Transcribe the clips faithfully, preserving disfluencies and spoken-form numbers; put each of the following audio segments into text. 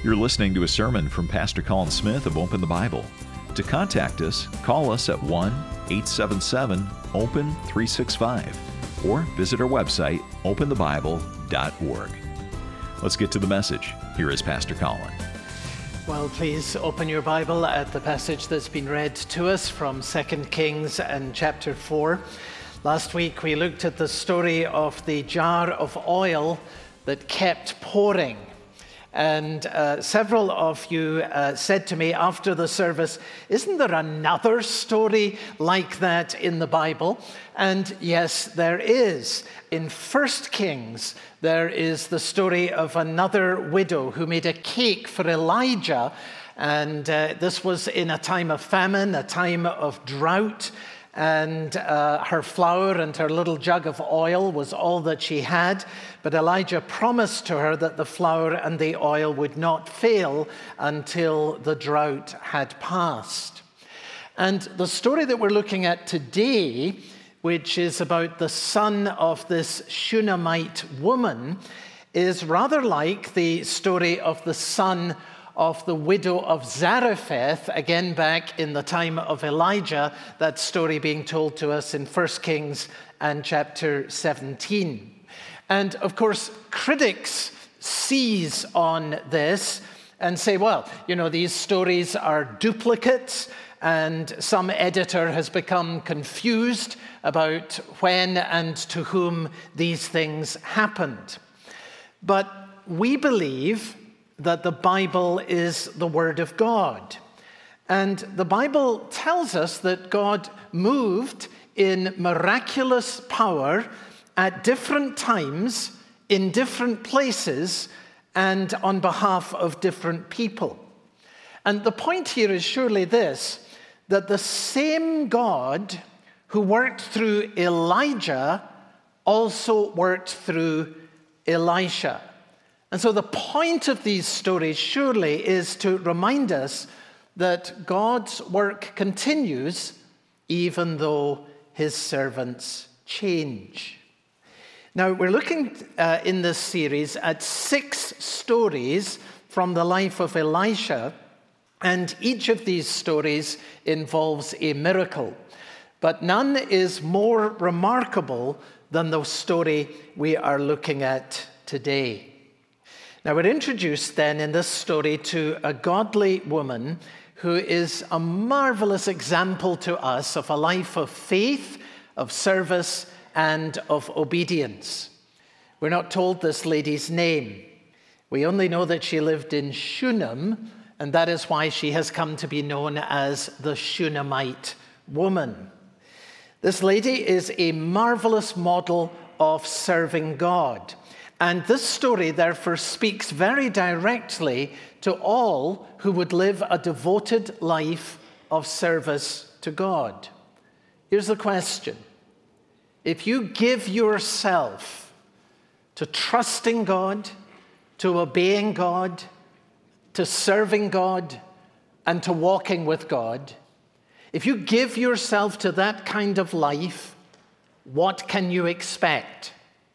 You're listening to a sermon from Pastor Colin Smith of Open the Bible. To contact us, call us at one eight seven seven open three six five or visit our website, open the bible dot org. Let's get to the message. Here is Pastor Colin. Well, please open your Bible at the passage that's been read to us from Second Kings and chapter four. Last week we looked at the story of the jar of oil that kept pouring. And uh, several of you uh, said to me after the service, isn't there another story like that in the Bible? And yes, there is. In First Kings, there is the story of another widow who made a cake for Elijah. And uh, this was in a time of famine, a time of drought. And uh, her flour and her little jug of oil was all that she had. But Elijah promised to her that the flour and the oil would not fail until the drought had passed. And the story that we're looking at today, which is about the son of this Shunammite woman, is rather like the story of the son of the widow of Zarephath, again back in the time of Elijah, that story being told to us in First Kings and chapter seventeen. And of course, critics seize on this and say, well, you know, these stories are duplicates, and some editor has become confused about when and to whom these things happened. But we believe that the Bible is the Word of God. And the Bible tells us that God moved in miraculous power at different times, in different places, and on behalf of different people. And the point here is surely this, that the same God who worked through Elijah also worked through Elisha. And so the point of these stories surely is to remind us that God's work continues even though his servants change. Now, we're looking uh, in this series at six stories from the life of Elisha, and each of these stories involves a miracle. But none is more remarkable than the story we are looking at today. Now, we're introduced then in this story to a godly woman who is a marvelous example to us of a life of faith, of service, and of obedience. We're not told this lady's name. We only know that she lived in Shunem, and that is why she has come to be known as the Shunammite woman. This lady is a marvelous model of serving God. And this story, therefore, speaks very directly to all who would live a devoted life of service to God. Here's the question. If you give yourself to trusting God, to obeying God, to serving God, and to walking with God, if you give yourself to that kind of life, what can you expect?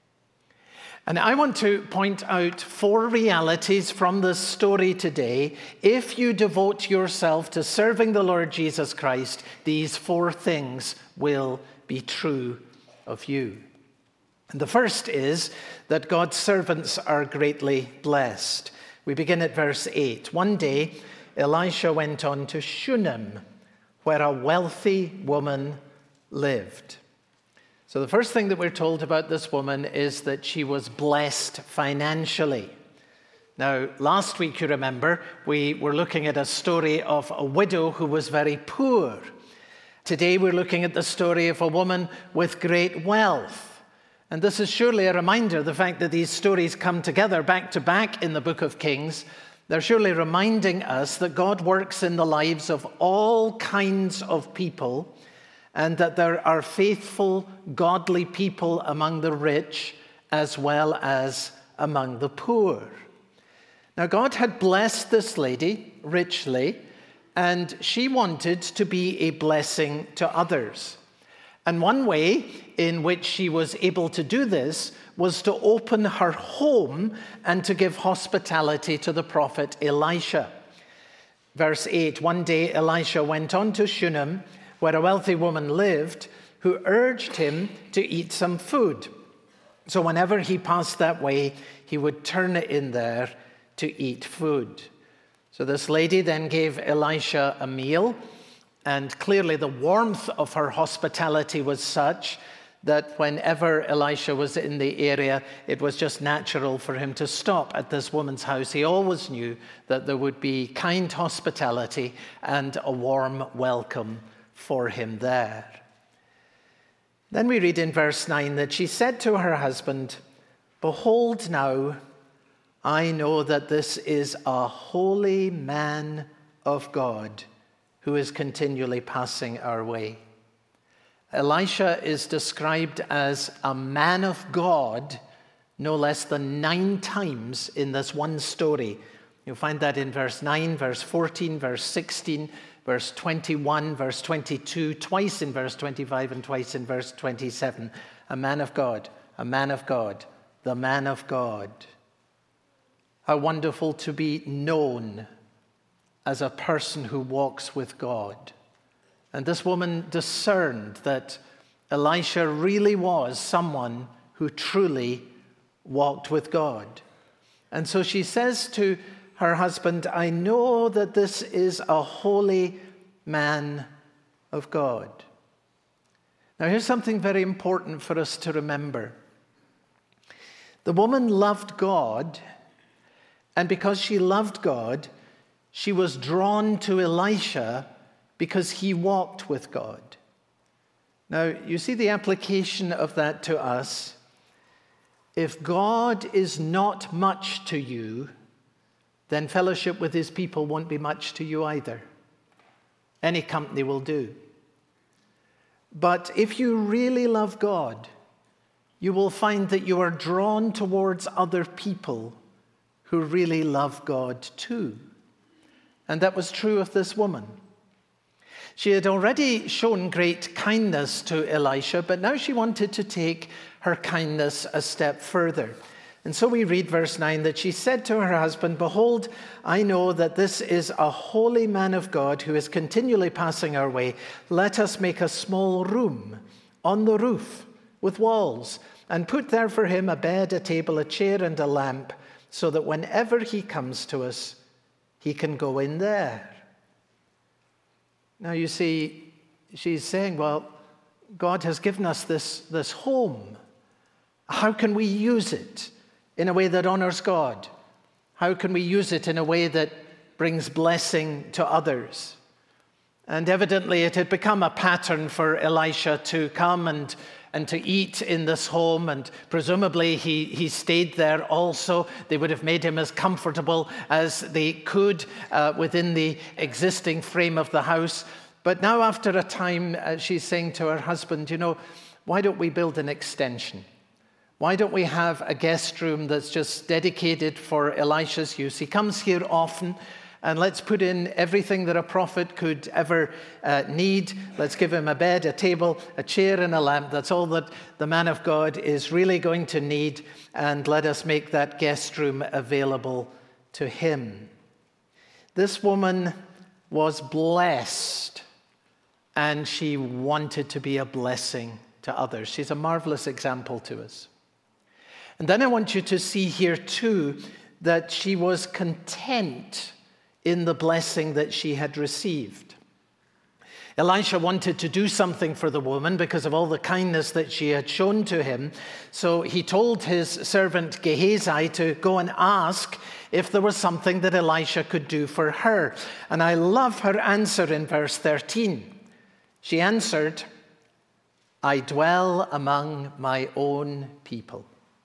And I want to point out four realities from this story today. If you devote yourself to serving the Lord Jesus Christ, these four things will be true of you. And the first is that God's servants are greatly blessed. We begin at verse eight. One day, Elisha went on to Shunem, where a wealthy woman lived. So the first thing that we're told about this woman is that she was blessed financially. Now, last week, you remember, we were looking at a story of a widow who was very poor. Today, we're looking at the story of a woman with great wealth. And this is surely a reminder, the fact that these stories come together back to back in the book of Kings. They're surely reminding us that God works in the lives of all kinds of people, and that there are faithful, godly people among the rich as well as among the poor. Now, God had blessed this lady richly, and she wanted to be a blessing to others. And one way in which she was able to do this was to open her home and to give hospitality to the prophet Elisha. Verse eight, one day Elisha went on to Shunem, where a wealthy woman lived, who urged him to eat some food. So whenever he passed that way, he would turn in there to eat food. So this lady then gave Elisha a meal, and clearly the warmth of her hospitality was such that whenever Elisha was in the area, it was just natural for him to stop at this woman's house. He always knew that there would be kind hospitality and a warm welcome for him there. Then we read in verse nine that she said to her husband, "Behold now, I know that this is a holy man of God who is continually passing our way." Elisha is described as a man of God no less than nine times in this one story. You'll find that in verse nine, verse fourteen, verse sixteen, verse twenty-one, verse twenty-two, twice in verse twenty-five and twice in verse twenty-seven. A man of God, a man of God, the man of God. How wonderful to be known as a person who walks with God. And this woman discerned that Elisha really was someone who truly walked with God. And so she says to her husband, "I know that this is a holy man of God." Now here's something very important for us to remember. The woman loved God, and because she loved God, she was drawn to Elisha because he walked with God. Now, you see the application of that to us. If God is not much to you, then fellowship with his people won't be much to you either. Any company will do. But if you really love God, you will find that you are drawn towards other people who really love God too. And that was true of this woman. She had already shown great kindness to Elisha, but now she wanted to take her kindness a step further. And so we read verse nine that she said to her husband, "Behold, I know that this is a holy man of God who is continually passing our way. Let us make a small room on the roof with walls and put there for him a bed, a table, a chair, and a lamp, so that whenever he comes to us, he can go in there." Now you see, she's saying, well, God has given us this, this home. How can we use it in a way that honors God? How can we use it in a way that brings blessing to others? And evidently it had become a pattern for Elisha to come and, and to eat in this home, and presumably he, he stayed there also. They would have made him as comfortable as they could uh, within the existing frame of the house. But now after a time, uh, she's saying to her husband, you know, why don't we build an extension? Why don't we have a guest room that's just dedicated for Elisha's use? He comes here often, and let's put in everything that a prophet could ever uh, need. Let's give him a bed, a table, a chair, and a lamp. That's all that the man of God is really going to need, and let us make that guest room available to him. This woman was blessed, and she wanted to be a blessing to others. She's a marvelous example to us. And then I want you to see here too that she was content in the blessing that she had received. Elisha wanted to do something for the woman because of all the kindness that she had shown to him. So he told his servant Gehazi to go and ask if there was something that Elisha could do for her. And I love her answer in verse thirteen. She answered, "I dwell among my own people."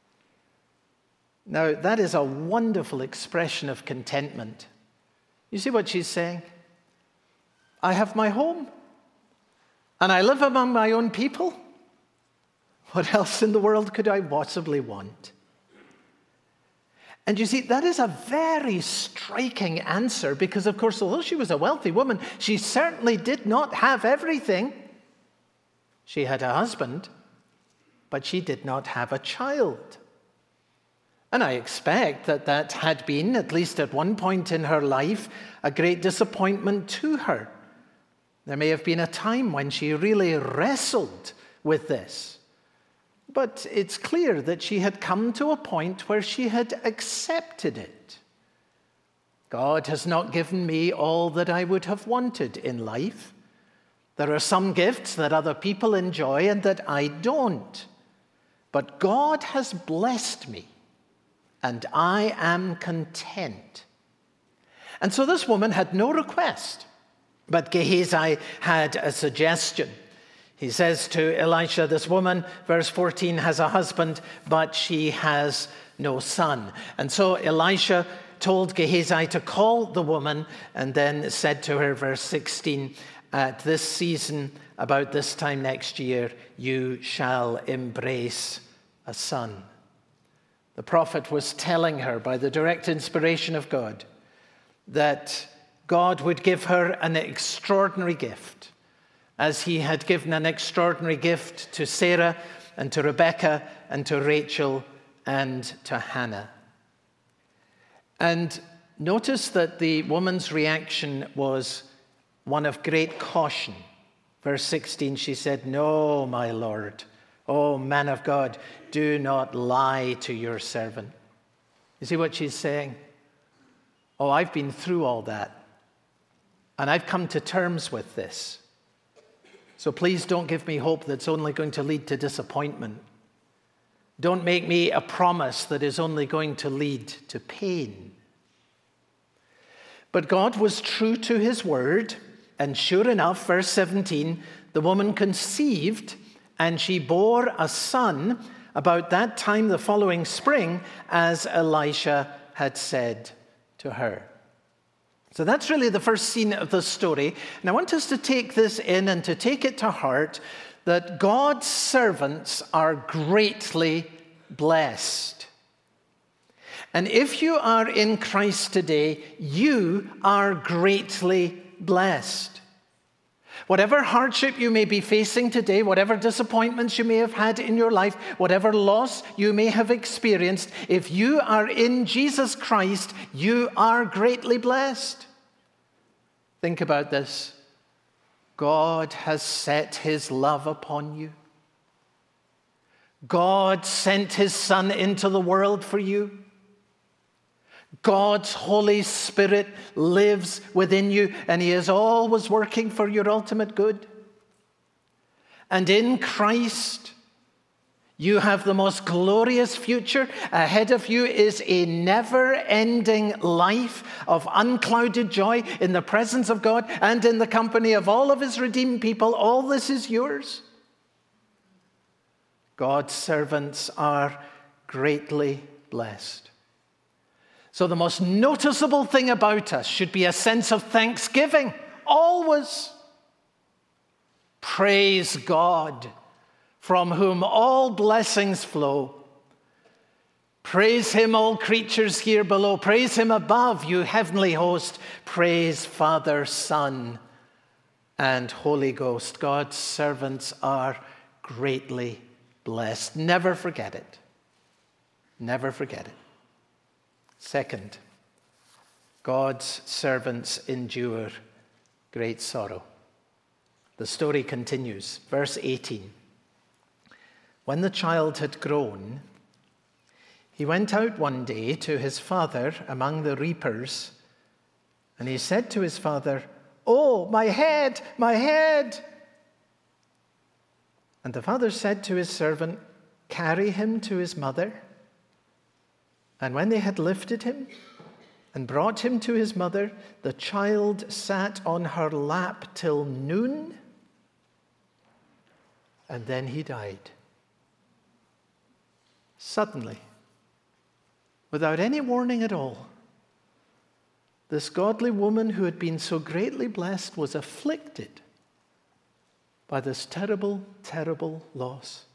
Now, that is a wonderful expression of contentment. You see what she's saying? I have my home, and I live among my own people. What else in the world could I possibly want? And you see, that is a very striking answer because, of course, although she was a wealthy woman, she certainly did not have everything. She had a husband, but she did not have a child. And I expect that that had been, at least at one point in her life, a great disappointment to her. There may have been a time when she really wrestled with this. But it's clear that she had come to a point where she had accepted it. God has not given me all that I would have wanted in life. There are some gifts that other people enjoy and that I don't. But God has blessed me, and I am content. And so this woman had no request, but Gehazi had a suggestion. He says to Elisha, this woman, verse fourteen, has a husband, but she has no son. And so Elisha told Gehazi to call the woman, and then said to her, verse sixteen, at this season, about this time next year, you shall embrace a son. The prophet was telling her by the direct inspiration of God that God would give her an extraordinary gift, as he had given an extraordinary gift to Sarah and to Rebekah and to Rachel and to Hannah. And notice that the woman's reaction was one of great caution. Verse sixteen, she said, "No, my Lord, oh man of God, do not lie to your servant." You see what she's saying? Oh, I've been through all that, and I've come to terms with this. So please don't give me hope that's only going to lead to disappointment. Don't make me a promise that is only going to lead to pain. But God was true to his word, and sure enough, verse seventeen, the woman conceived, and she bore a son about that time the following spring, as Elisha had said to her. So that's really the first scene of the story. And I want us to take this in and to take it to heart that God's servants are greatly blessed. And if you are in Christ today, you are greatly blessed. Whatever hardship you may be facing today, whatever disappointments you may have had in your life, whatever loss you may have experienced, if you are in Jesus Christ, you are greatly blessed. Think about this. God has set his love upon you. God sent his Son into the world for you. God's Holy Spirit lives within you, and he is always working for your ultimate good. And in Christ, you have the most glorious future. Ahead of you is a never-ending life of unclouded joy in the presence of God and in the company of all of his redeemed people. All this is yours. God's servants are greatly blessed. So the most noticeable thing about us should be a sense of thanksgiving, always. Praise God, from whom all blessings flow. Praise him, all creatures here below. Praise him above, you heavenly host. Praise Father, Son, and Holy Ghost. God's servants are greatly blessed. Never forget it. Never forget it. Second, God's servants endure great sorrow. The story continues. Verse eighteen. When the child had grown, he went out one day to his father among the reapers, and he said to his father, "Oh, my head, my head!" And the father said to his servant, "Carry him to his mother." And when they had lifted him and brought him to his mother, the child sat on her lap till noon, and then he died. Suddenly, without any warning at all, this godly woman who had been so greatly blessed was afflicted by this terrible, terrible loss.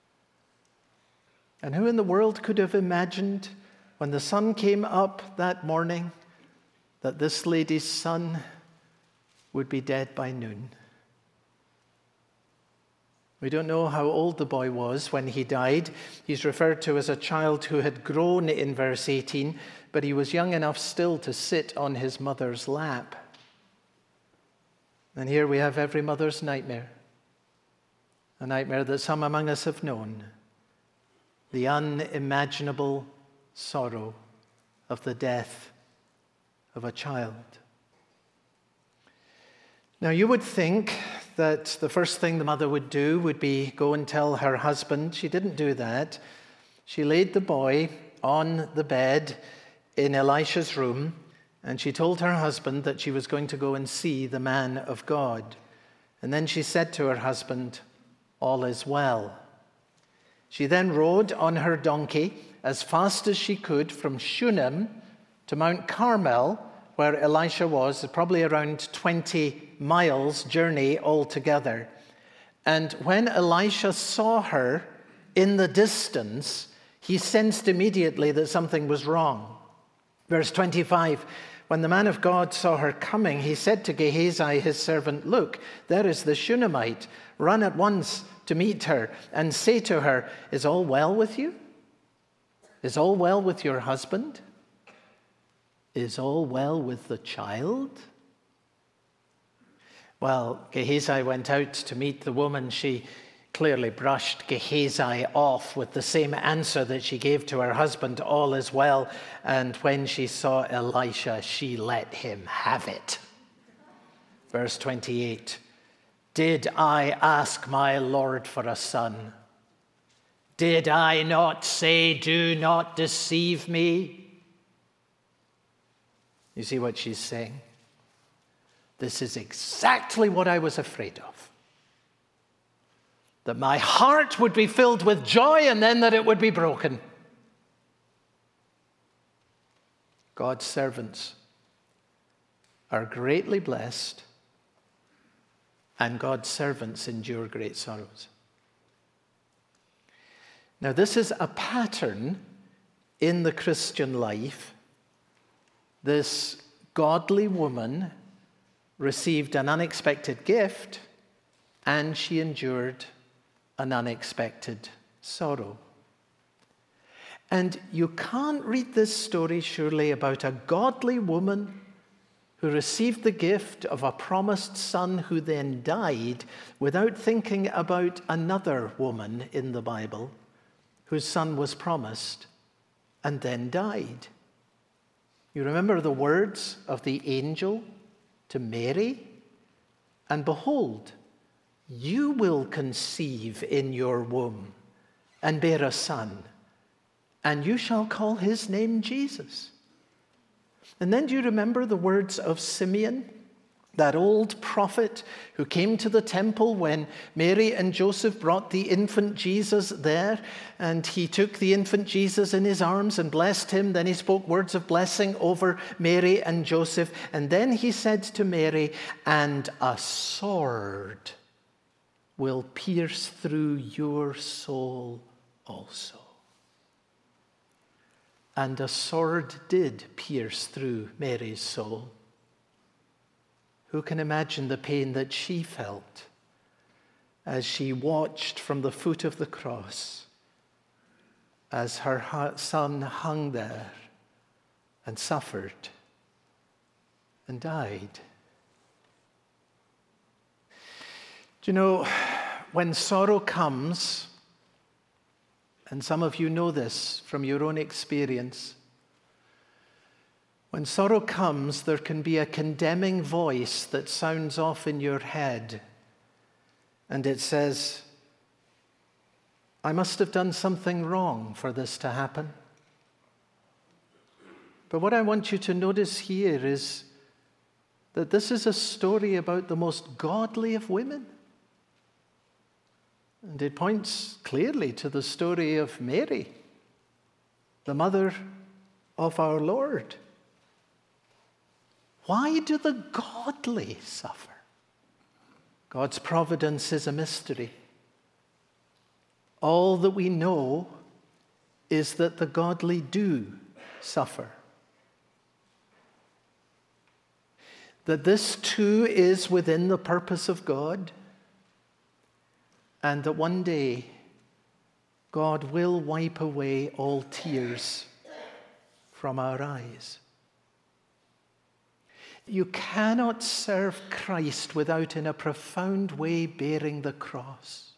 And who in the world could have imagined, when the sun came up that morning, that this lady's son would be dead by noon? We don't know how old the boy was when he died. He's referred to as a child who had grown in verse eighteen, but he was young enough still to sit on his mother's lap. And here we have every mother's nightmare, a nightmare that some among us have known, the unimaginable sorrow of the death of a child. Now, you would think that the first thing the mother would do would be go and tell her husband. She didn't do that. She laid the boy on the bed in Elisha's room, and she told her husband that she was going to go and see the man of God. And then she said to her husband, "All is well." She then rode on her donkey as fast as she could from Shunem to Mount Carmel, where Elisha was, probably around twenty miles journey altogether. And when Elisha saw her in the distance, he sensed immediately that something was wrong. Verse twenty-five, when the man of God saw her coming, he said to Gehazi, his servant, "Look, there is the Shunammite. Run at once to meet her and say to her, 'Is all well with you? Is all well with your husband? Is all well with the child?'" Well, Gehazi went out to meet the woman. She clearly brushed Gehazi off with the same answer that she gave to her husband, "All is well." And when she saw Elisha, she let him have it. Verse twenty-eight, "Did I ask my Lord for a son? Did I not say, 'Do not deceive me'?" You see what she's saying? This is exactly what I was afraid of. That my heart would be filled with joy and then that it would be broken. God's servants are greatly blessed, and God's servants endure great sorrows. Now, this is a pattern in the Christian life. This godly woman received an unexpected gift, and she endured an unexpected sorrow. And you can't read this story, surely, about a godly woman who received the gift of a promised son who then died without thinking about another woman in the Bible whose son was promised and then died. You remember the words of the angel to Mary? "And behold, you will conceive in your womb and bear a son, and you shall call his name Jesus." And then do you remember the words of Simeon, that old prophet who came to the temple when Mary and Joseph brought the infant Jesus there, and he took the infant Jesus in his arms and blessed him. Then he spoke words of blessing over Mary and Joseph. And then he said to Mary, "And a sword will pierce through your soul also." And a sword did pierce through Mary's soul. Who can imagine the pain that she felt as she watched from the foot of the cross as her son hung there and suffered and died? Do you know, when sorrow comes, and some of you know this from your own experience, when sorrow comes, there can be a condemning voice that sounds off in your head, and it says, "I must have done something wrong for this to happen." But what I want you to notice here is that this is a story about the most godly of women. And it points clearly to the story of Mary, the mother of our Lord. Why do the godly suffer? God's providence is a mystery. All that we know is that the godly do suffer. That this too is within the purpose of God. and that one day God will wipe away all tears from our eyes. You cannot serve Christ without, in a profound way, bearing the cross.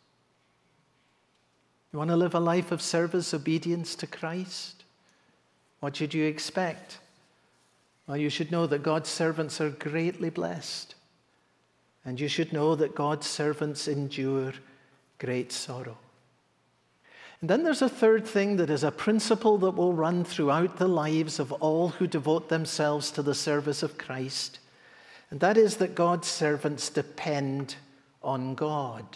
You want to live a life of service, obedience to Christ? What should you expect? Well, you should know that God's servants are greatly blessed. And you should know that God's servants endure great sorrow. And then there's a third thing that is a principle that will run throughout the lives of all who devote themselves to the service of Christ. And that is that God's servants depend on God.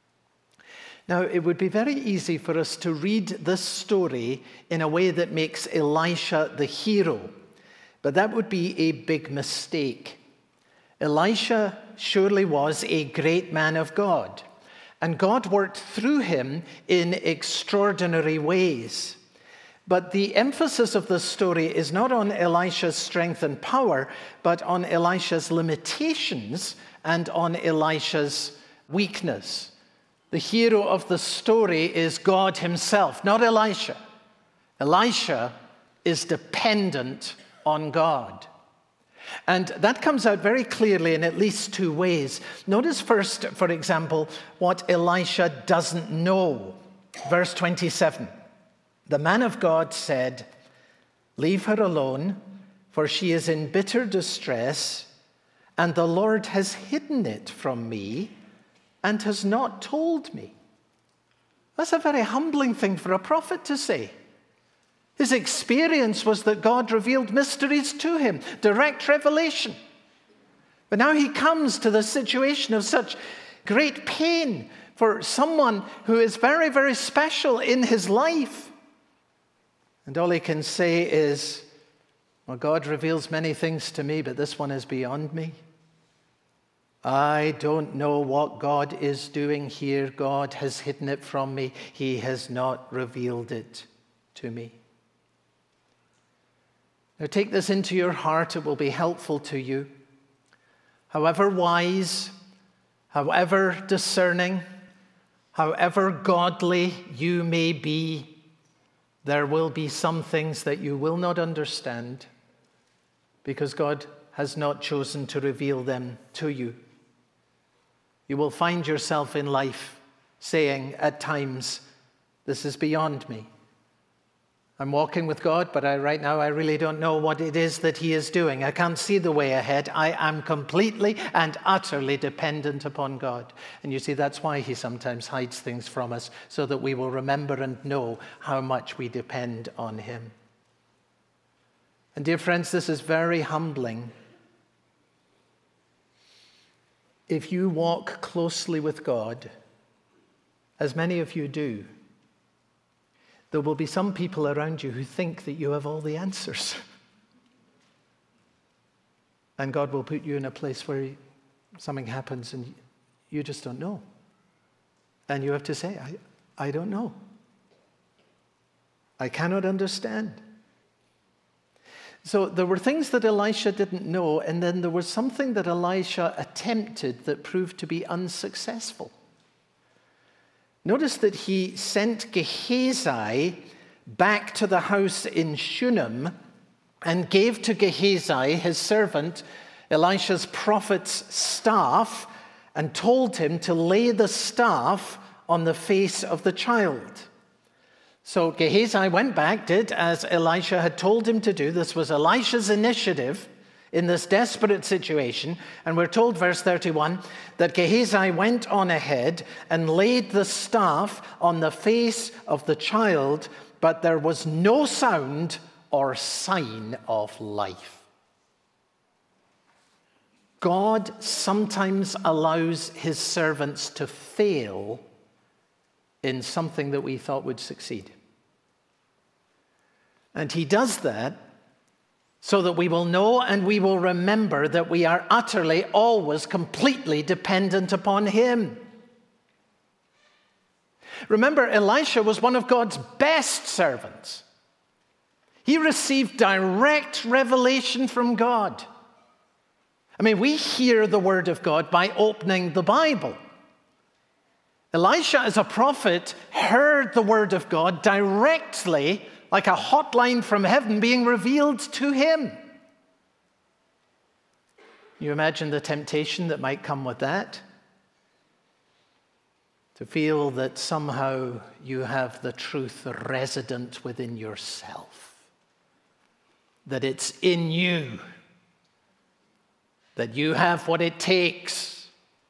Now, it would be very easy for us to read this story in a way that makes Elisha the hero. But that would be a big mistake. Elisha surely was a great man of God. And God worked through him in extraordinary ways. But the emphasis of this story is not on Elisha's strength and power, but on Elisha's limitations and on Elisha's weakness. The hero of the story is God himself, not Elisha. Elisha is dependent on God. And that comes out very clearly in at least two ways. Notice first, for example, what Elisha doesn't know. Verse twenty-seven. The man of God said, "Leave her alone, for she is in bitter distress, and the Lord has hidden it from me and has not told me." That's a very humbling thing for a prophet to say. His experience was that God revealed mysteries to him, direct revelation. But now he comes to the situation of such great pain for someone who is very, very special in his life. And all he can say is, well, God reveals many things to me, but this one is beyond me. I don't know what God is doing here. God has hidden it from me. He has not revealed it to me. Now take this into your heart. It will be helpful to you. However wise, however discerning, however godly you may be, there will be some things that you will not understand because God has not chosen to reveal them to you. You will find yourself in life saying at times, "This is beyond me. I'm walking with God, but I, right now I really don't know what it is that he is doing. I can't see the way ahead. I am completely and utterly dependent upon God." And you see, that's why he sometimes hides things from us, so that we will remember and know how much we depend on him. And dear friends, this is very humbling. If you walk closely with God, as many of you do, there will be some people around you who think that you have all the answers. And God will put you in a place where something happens and you just don't know. And you have to say, I, I don't know. I cannot understand. So there were things that Elisha didn't know, and then there was something that Elisha attempted that proved to be unsuccessful. Notice that he sent Gehazi back to the house in Shunem and gave to Gehazi, his servant, Elisha's prophet's staff, and told him to lay the staff on the face of the child. So Gehazi went back, did as Elisha had told him to do. This was Elisha's initiative in this desperate situation. And we're told, verse thirty-one, that Gehazi went on ahead and laid the staff on the face of the child, but there was no sound or sign of life. God sometimes allows his servants to fail in something that we thought would succeed. And he does that so that we will know and we will remember that we are utterly, always, completely dependent upon him. Remember, Elisha was one of God's best servants. He received direct revelation from God. I mean, we hear the word of God by opening the Bible. Elisha, as a prophet, heard the word of God directly, like a hotline from heaven being revealed to him. You imagine the temptation that might come with that? To feel that somehow you have the truth resident within yourself, that it's in you, that you have what it takes.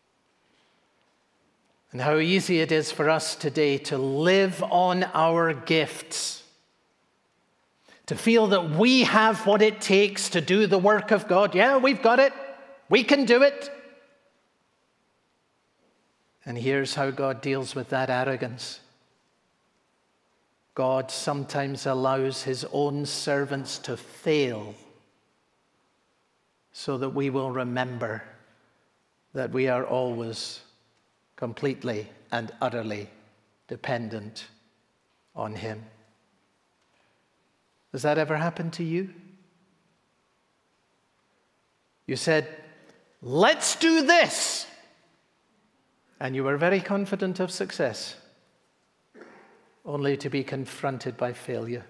And how easy it is for us today to live on our gifts, to feel that we have what it takes to do the work of God. Yeah, we've got it. We can do it. And here's how God deals with that arrogance. God sometimes allows his own servants to fail so that we will remember that we are always completely and utterly dependent on him. Has that ever happened to you? You said, let's do this. And you were very confident of success, only to be confronted by failure.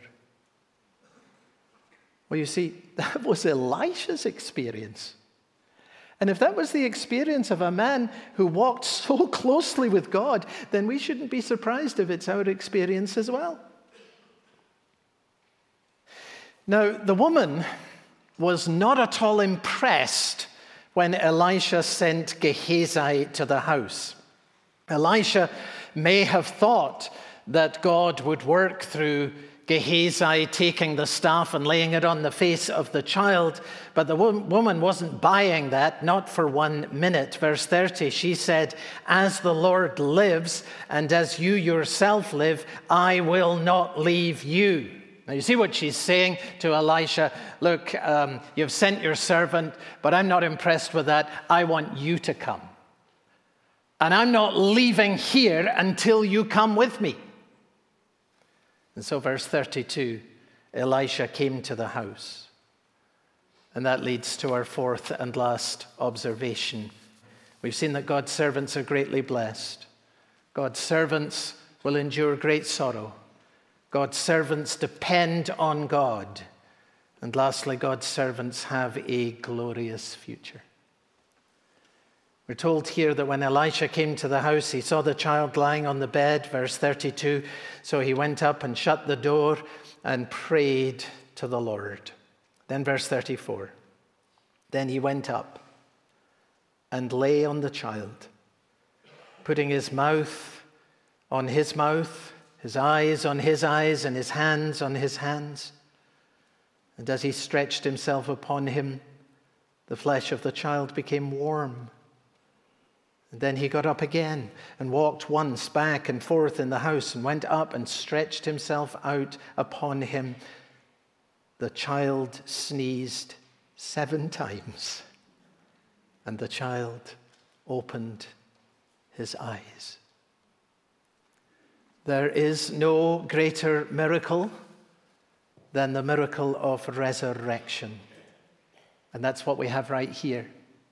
Well, you see, that was Elisha's experience. And if that was the experience of a man who walked so closely with God, then we shouldn't be surprised if it's our experience as well. Now, the woman was not at all impressed when Elisha sent Gehazi to the house. Elisha may have thought that God would work through Gehazi taking the staff and laying it on the face of the child, but the woman wasn't buying that, not for one minute. Verse thirty, she said, "As the Lord lives, and as you yourself live, I will not leave you." Now, you see what she's saying to Elisha. Look, um, you've sent your servant, but I'm not impressed with that. I want you to come. And I'm not leaving here until you come with me. And so verse thirty-two, Elisha came to the house. And that leads to our fourth and last observation. We've seen that God's servants are greatly blessed. God's servants will endure great sorrow. God's servants depend on God. And lastly, God's servants have a glorious future. We're told here that when Elisha came to the house, he saw the child lying on the bed, verse thirty-two. So he went up and shut the door and prayed to the Lord. Then verse thirty-four. Then he went up and lay on the child, putting his mouth on his mouth, his eyes on his eyes, and his hands on his hands. And as he stretched himself upon him, the flesh of the child became warm. And then he got up again and walked once back and forth in the house and went up and stretched himself out upon him. The child sneezed seven times, and the child opened his eyes. There is no greater miracle than the miracle of resurrection. And that's what we have right here.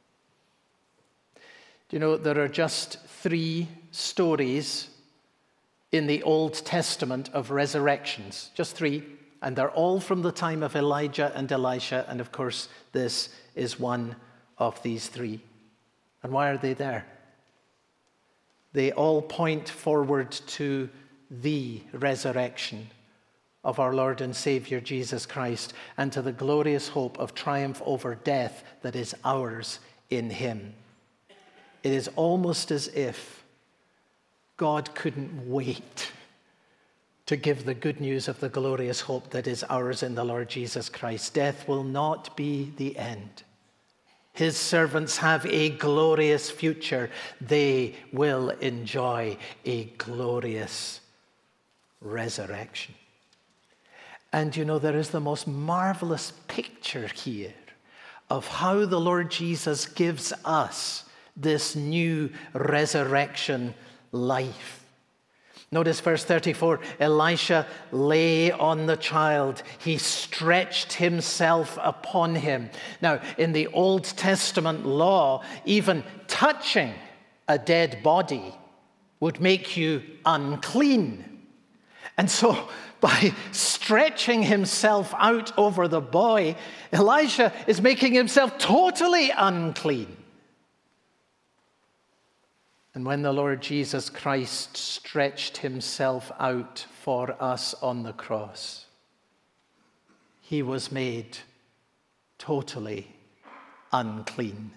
Do you know, there are just three stories in the Old Testament of resurrections. Just three. And they're all from the time of Elijah and Elisha. And of course, this is one of these three. And why are they there? They all point forward to the resurrection of our Lord and Savior Jesus Christ, and to the glorious hope of triumph over death that is ours in him. It is almost as if God couldn't wait to give the good news of the glorious hope that is ours in the Lord Jesus Christ. Death will not be the end. His servants have a glorious future. They will enjoy a glorious resurrection. And you know, there is the most marvelous picture here of how the Lord Jesus gives us this new resurrection life. Notice verse thirty-four, Elisha lay on the child. He stretched himself upon him. Now, in the Old Testament law, even touching a dead body would make you unclean. And so, by stretching himself out over the boy, Elijah is making himself totally unclean. And when the Lord Jesus Christ stretched himself out for us on the cross, he was made totally unclean.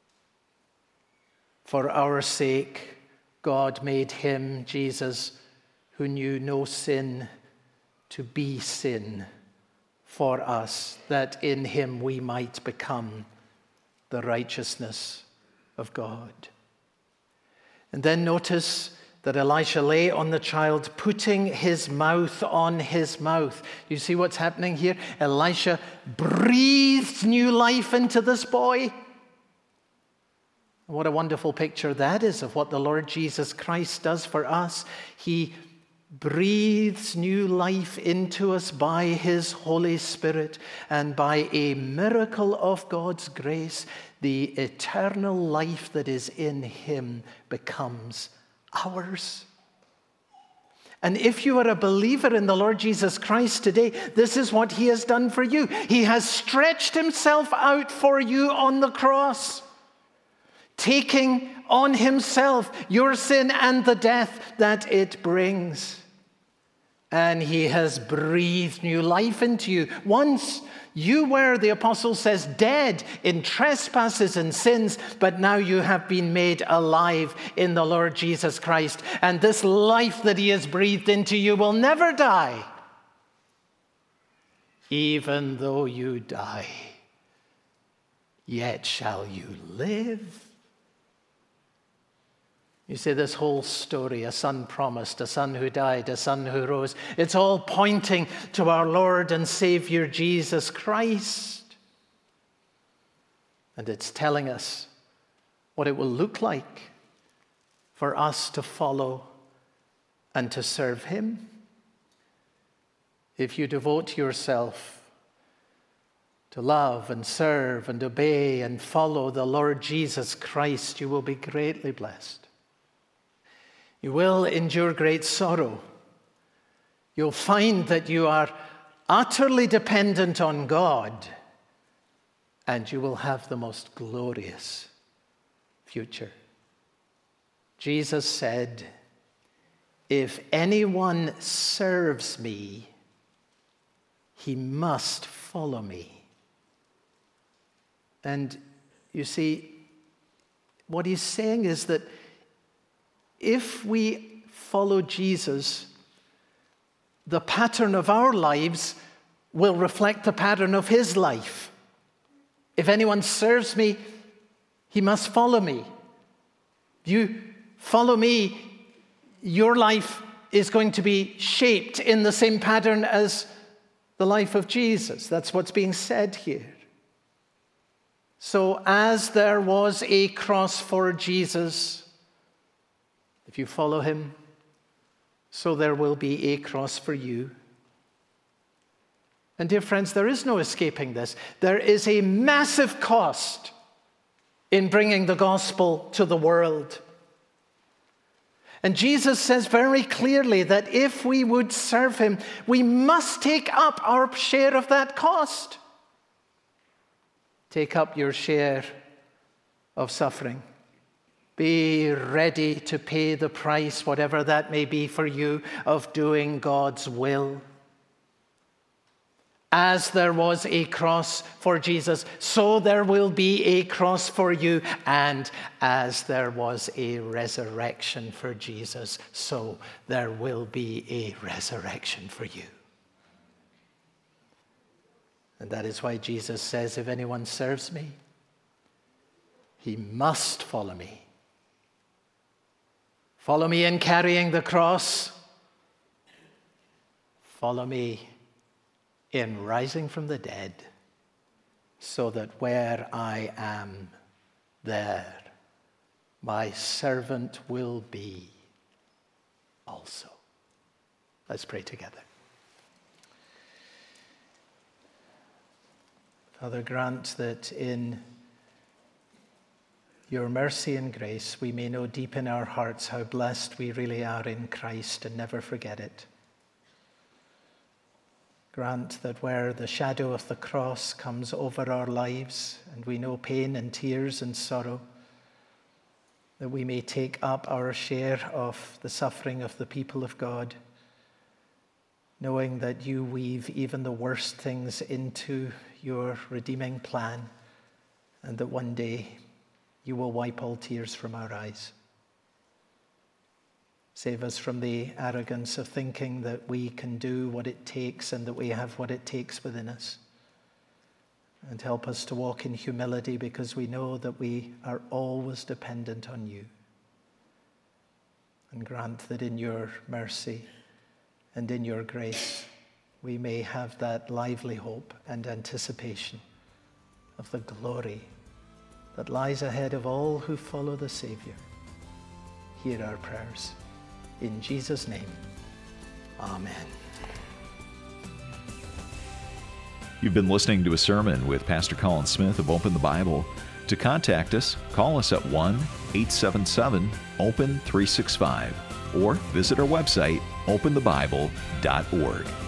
For our sake, God made him, Jesus, who knew no sin, to be sin for us, that in him we might become the righteousness of God. And then notice that Elisha lay on the child, putting his mouth on his mouth. You see what's happening here? Elisha breathed new life into this boy. What a wonderful picture that is of what the Lord Jesus Christ does for us. He breathes new life into us by his Holy Spirit, and by a miracle of God's grace, the eternal life that is in him becomes ours. And if you are a believer in the Lord Jesus Christ today, this is what he has done for you. He has stretched himself out for you on the cross, taking on himself your sin and the death that it brings. And he has breathed new life into you. Once you were, the apostle says, dead in trespasses and sins, but now you have been made alive in the Lord Jesus Christ. And this life that he has breathed into you will never die, even though you die, yet shall you live. You see, this whole story, a son promised, a son who died, a son who rose, it's all pointing to our Lord and Savior Jesus Christ. And it's telling us what it will look like for us to follow and to serve him. If you devote yourself to love and serve and obey and follow the Lord Jesus Christ, you will be greatly blessed. You will endure great sorrow. You'll find that you are utterly dependent on God, and you will have the most glorious future. Jesus said, "If anyone serves me, he must follow me." And you see, what he's saying is that if we follow Jesus, the pattern of our lives will reflect the pattern of his life. If anyone serves me, he must follow me. If you follow me, your life is going to be shaped in the same pattern as the life of Jesus. That's what's being said here. So as there was a cross for Jesus, if you follow him, so there will be a cross for you. And dear friends, there is no escaping this. There is a massive cost in bringing the gospel to the world. And Jesus says very clearly that if we would serve him, we must take up our share of that cost. Take up your share of suffering. Be ready to pay the price, whatever that may be for you, of doing God's will. As there was a cross for Jesus, so there will be a cross for you. And as there was a resurrection for Jesus, so there will be a resurrection for you. And that is why Jesus says, if anyone serves me, he must follow me. Follow me in carrying the cross. Follow me in rising from the dead, so that where I am, there my servant will be also. Let's pray together. Father, grant that in your mercy and grace, we may know deep in our hearts how blessed we really are in Christ and never forget it. Grant that where the shadow of the cross comes over our lives and we know pain and tears and sorrow, that we may take up our share of the suffering of the people of God, knowing that you weave even the worst things into your redeeming plan, and that one day you will wipe all tears from our eyes. Save us from the arrogance of thinking that we can do what it takes and that we have what it takes within us. And help us to walk in humility, because we know that we are always dependent on you. And grant that in your mercy and in your grace, we may have that lively hope and anticipation of the glory that lies ahead of all who follow the Savior. Hear our prayers. In Jesus' name, amen. You've been listening to a sermon with Pastor Colin Smith of Open the Bible. To contact us, call us at one eight seven seven open three six five or visit our website, open the bible dot org.